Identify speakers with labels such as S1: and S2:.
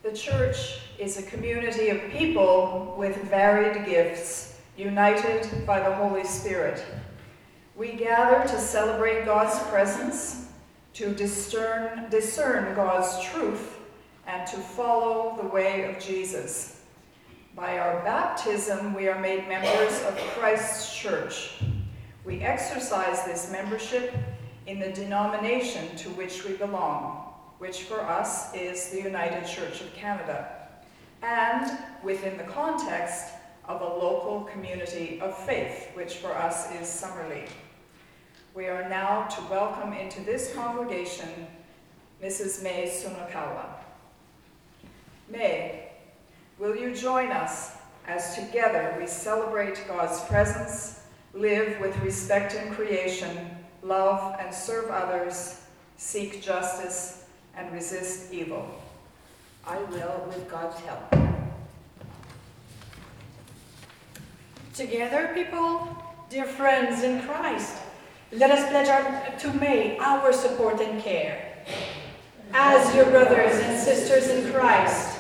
S1: The church is a community of people with varied gifts, united by the Holy Spirit. We gather to celebrate God's presence, to discern God's truth, and to follow the way of Jesus. By our baptism, we are made members of Christ's church. We exercise this membership in the denomination to which we belong, which for us is the United Church of Canada, and within the context of a local community of faith, which for us is Summerlee. We are now to welcome into this congregation Mrs. May Sunokawa. May, will you join us as together we celebrate God's presence, live with respect in creation, love and serve others, seek justice, and resist evil?
S2: I will, with God's help.
S3: Together, people, dear friends in Christ, let us pledge to May our support and care. As your brothers and sisters in Christ,